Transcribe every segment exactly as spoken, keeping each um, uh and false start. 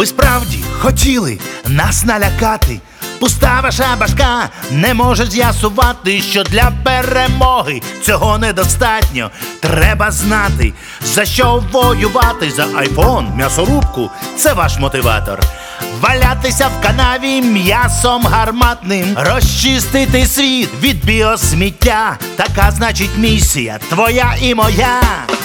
Ви справді хотіли нас налякати? Пуста ваша башка не може з'ясувати, що для перемоги цього недостатньо. Треба знати, за що воювати. За айфон, м'ясорубку – це ваш мотиватор. Валятися в канаві м'ясом гарматним, розчистити світ від біосміття. Така, значить, місія твоя і моя.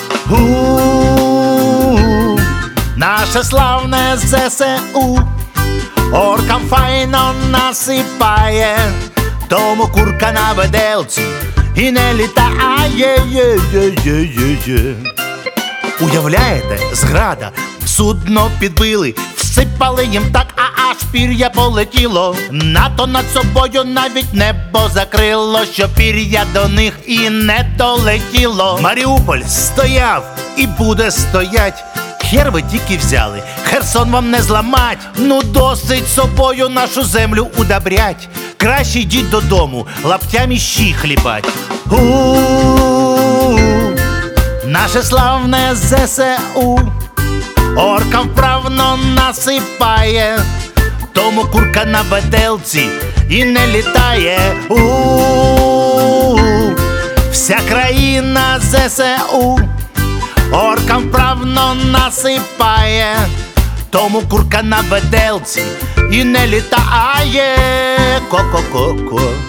У-у-у, наше славне ЗСУ оркам файно насипає, тому курка на веделці і не літає. Є-є-є-є-є. Уявляєте, зграда, судно підбили, всипали їм так, а аж пір'я полетіло. НАТО над собою навіть небо закрило, що пір'я до них і не долетіло. Маріуполь стояв і буде стоять. Хер ви тільки взяли, Херсон вам не зламать. Ну досить собою нашу землю удобрять. Краще йдіть додому, лаптями щі хлібать. У-у-у, наше славне ЗСУ оркам вправно насипає, тому курка на веделці і не літає. У-у-у, вся країна ЗСУ оркам вправно насипає, тому курка на веделці і не літає. Ко-ко-ко-ко.